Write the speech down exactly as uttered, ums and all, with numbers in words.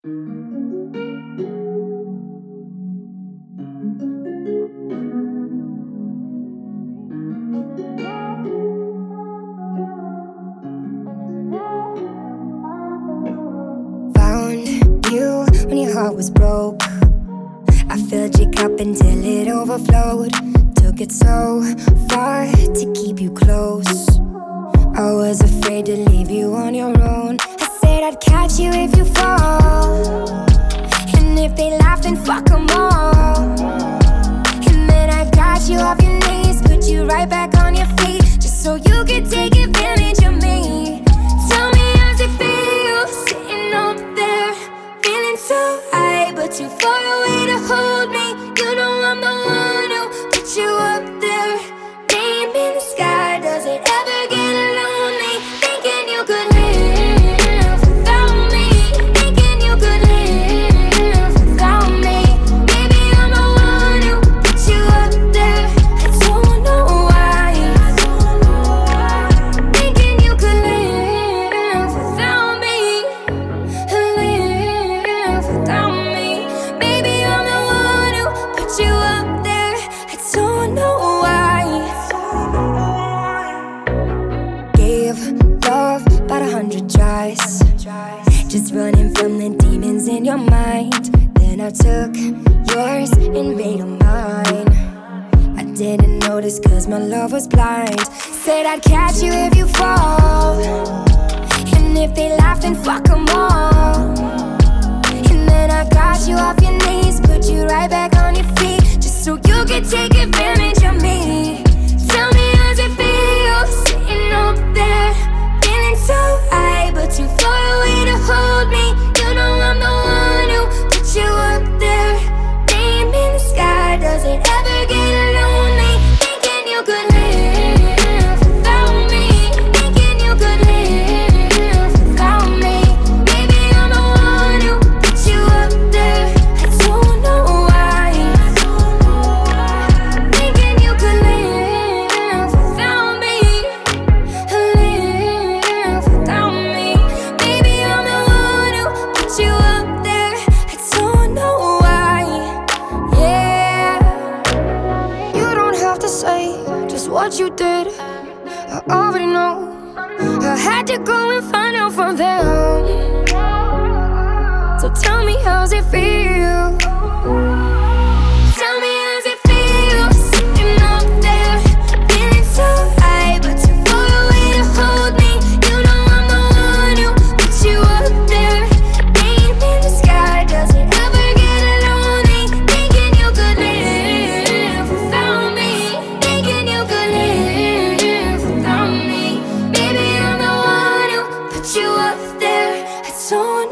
Found you when your heart was broke. I filled your cup until it overflowed. Took it so far to keep you close. I was afraid to leave you on your own. I said I'd catch you if you fall, and if they laugh then fuck them all. And then I got you off your knees, put you right back on your feet, just so you could take advantage of me. Tell me how's it feel, sitting up there, feeling so high, but too far away to hold me. You know I'm the one who put you up there. Name in the sky, does it ever get lonely? Thinking you could live without me, thinking you could live without me. Maybe I'm the one who put you up there. I don't know why. Thinking you could live without me, live without me. Maybe I'm the one who put you up there. I don't know why. Gave love about a hundred tries, just running from the demons in your mind. Then I took yours and made them mine. I didn't notice cause my love was blind. Said I'd catch you if you fall, and if they laugh then fuck them all. And then I got you off your knees, put you right back on your feet, just so you could take advantage of me. Tell me how's it feel, sitting up there, feeling so high, but too far away to hold me. You know I'm the one who put you up there. Name in the sky, does it ever get lonely? Thinking you could live without me, thinking you could live without me. Maybe I'm the one who put you up there. I don't know why. Thinking you could live without me, live without me. Maybe I'm the one who put you up there. I don't know why. Yeah, you don't have to say just what you did, I already know. I had to go and find out from them. So tell me how's it feel. Tell me how's it feel, sitting up there, feeling so high, but too far away to hold me. You know I'm the one who put you up there. Name in the sky, does it ever get lonely? Thinking you could live without me, thinking you could live without me. Baby, I'm the one who put you up there. I don't